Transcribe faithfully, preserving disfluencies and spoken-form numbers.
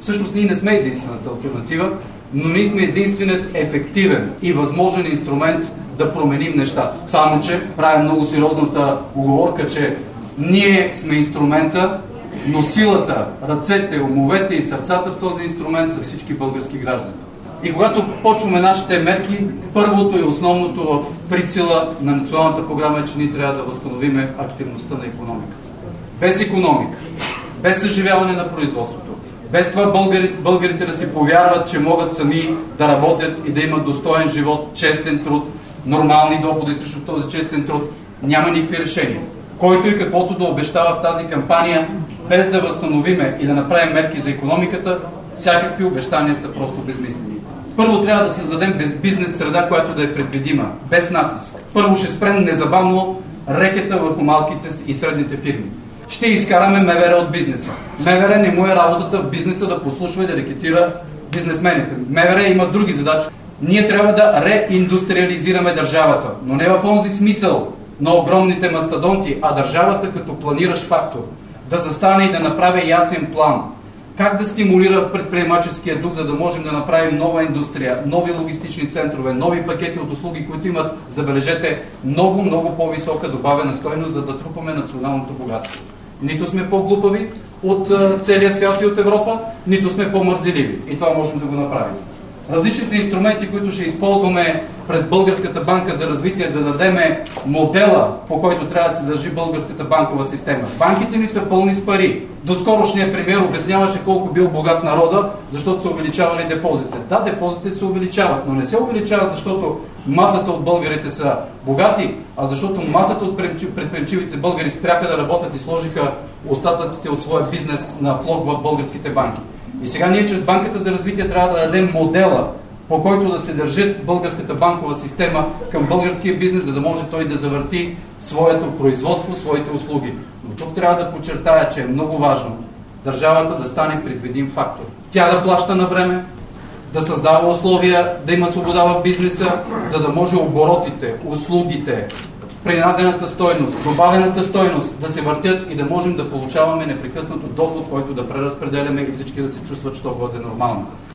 Всъщност ние не сме единствената алтернатива, но ние сме единственият ефективен и възможен инструмент да променим нещата. Само че правим много сериозната уговорка, че ние сме инструмента, но силата, ръцете, умовете и сърцата в този инструмент са всички български граждани. И когато почваме нашите мерки, първото и основното в прицела на националната програма е, че ние трябва да възстановиме активността на икономиката. Без икономика, без съживяване на производството, без това българи, българите да си повярват, че могат сами да работят и да имат достоен живот, честен труд, нормални доходи срещу този честен труд, няма никакви решения. Който и каквото да обещава в тази кампания, без да възстановиме и да направим мерки за икономиката, всякакви обещания са просто безмислени. Първо трябва да създадем бизнес среда, която да е предвидима, без натиск. Първо ще спрем незабавно рекета върху малките и средните фирми. Ще изкараме МВР от бизнеса. МВР не му е работата в бизнеса да подслушва и да рекетира бизнесмените. МВР има други задачи. Ние трябва да реиндустриализираме държавата, но не в онзи смисъл на огромните мастодонти, а държавата като планиращ фактор. Да застане и да направи ясен план. Как да стимулира предприемаческия дух, за да можем да направим нова индустрия, нови логистични центрове, нови пакети от услуги, които имат, забележете, много, много по-висока добавена стойност, за да трупаме националното богатство. Нито сме по-глупави от целия свят и от Европа, нито сме по-мързеливи. И това можем да го направим. Различните инструменти, които ще използваме през Българската банка за развитие, да дадем модела, по който трябва да се държи българската банкова система. Банките ни са пълни с пари. Доскорошният премиер обясняваше колко бил богат народа, защото са увеличавали депозите. Да, депозите се увеличават, но не се увеличават, защото масата от българите са богати, а защото масата от предприемчивите българи спряха да работят и сложиха остатъците от своя бизнес на влог в българските банки. И сега ние чрез Банката за развитие трябва да дадем модела, по който да се държи българската банкова система към българския бизнес, за да може той да завърти своето производство, своите услуги. Но тук трябва да подчертая, че е много важно държавата да стане предвидим фактор. Тя да плаща на време, да създава условия, да има свобода в бизнеса, за да може оборотите, услугите, принадената стойност, добавената стойност да се въртят и да можем да получаваме непрекъснато доход, който да преразпределяме и всички да се чувстват, че това е нормално.